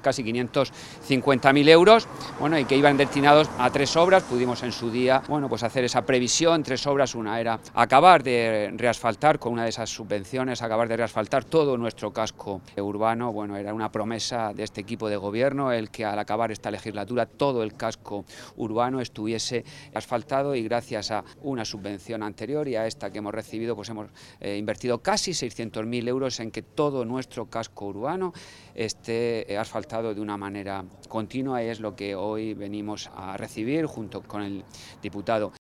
casi 550.000 euros, bueno, y que iban destinados a 3 obras. Pudimos en su día, bueno, pues hacer esa previsión, 3 obras. Una era acabar de reasfaltar con una de esas subvenciones, acabar de reasfaltar todo nuestro casco urbano. Bueno, era una promesa de este equipo de gobierno el que al acabar esta legislatura todo el casco urbano estuviese asfaltado, y gracias a una subvención anterior y a esta que hemos recibido, pues hemos invertido casi 600.000 euros en que todo nuestro casco urbano esté asfaltado de una manera continua, y es lo que hoy venimos a recibir junto con el diputado.